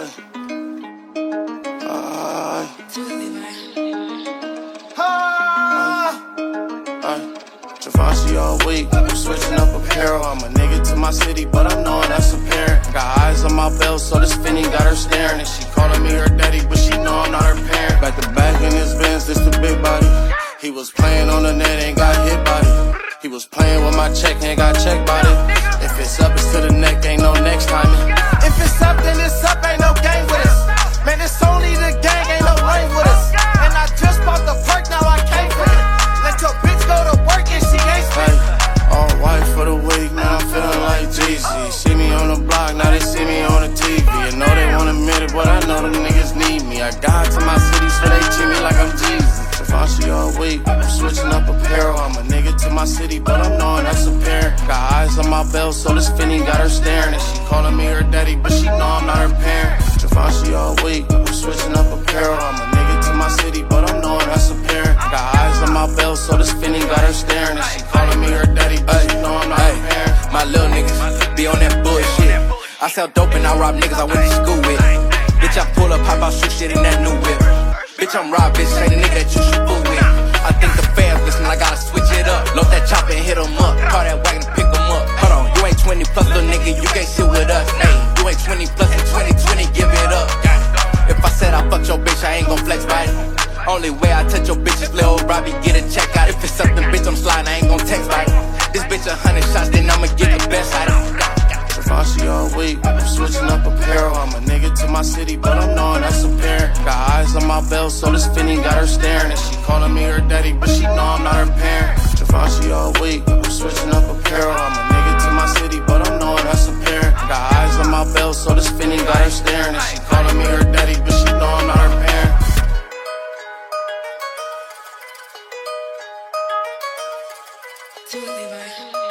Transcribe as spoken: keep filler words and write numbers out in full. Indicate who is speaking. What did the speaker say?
Speaker 1: Givenchy all week, I'm switching up apparel. I'm a nigga to my city, but I'm knowing that's apparent. Got eyes on my belt, so this Finny got her staring. And she calling me her daddy, but she know I'm not her parent. Back to back in his Benz, this the big body. He was playing on the net, ain't got hit body. He was playing with my check, ain't got check body. If it's up, it's to the neck, ain't no next time. If it's up, then it's up, ain't no game with us. Man, it's only the gang, ain't no lane with us. And I just bought the perk, now I can't for it. Let your bitch go to work and she ain't spent. All white for the week, now I'm feeling like Jeezy. See me on the block, now they see me on the T V. I know they won't admit it, but I know them niggas need me. I died to my city, so they treat me like I'm Jesus. Givenchy all week, I'm switching up apparel. I'm a nigga to my city, but I'm knowing that's apparent. Got eyes on my belt, so this Finny got her staring. And she calling me her daddy, but she know I'm not her parent. Givenchy all week, I'm switching up apparel. I'm a nigga to my city, but I'm knowing that's apparent. Got eyes on my belt, so this Finny got her staring. And she calling me her daddy, but she know I'm not her parent.
Speaker 2: My little niggas be on that bullshit. I sell dope and I rob niggas I went to school with. Bitch, I pull up, pop out, shoot shit in that new whip. Bitch, I'm Rob, bitch, ain't a nigga that you should fool with. I think the fans listen, I gotta switch it up. Load that chopper and hit 'em up. Call that wagon and pick 'em up. Hold on, you ain't twenty plus, little nigga, you can't sit with us. Ayy, you ain't twenty plus in twenty twenty, give it up. If I said I fucked your bitch, I ain't gon' flex, right? Only way I touch your bitch is little Robbie, get a check out. If it's something, bitch, I'm sliding, I ain't gon' text, right? This bitch a hundred shots, then I'ma get the best out of it.
Speaker 1: Givenchy all week, I'm switching up apparel. I'm a nigga to my city, but I'm knowing that's apparent. Got eyes on my belt, so this Finny got her staring. And she calling me her daddy, but she know I'm not her parent. Givenchy all week, I'm switching up apparel. I'm a nigga to my city, but I'm knowing that's apparent. Got eyes on my belt, so this Finny got her staring. And she calling me her daddy, but she know I'm not her parent.
Speaker 3: Totally right.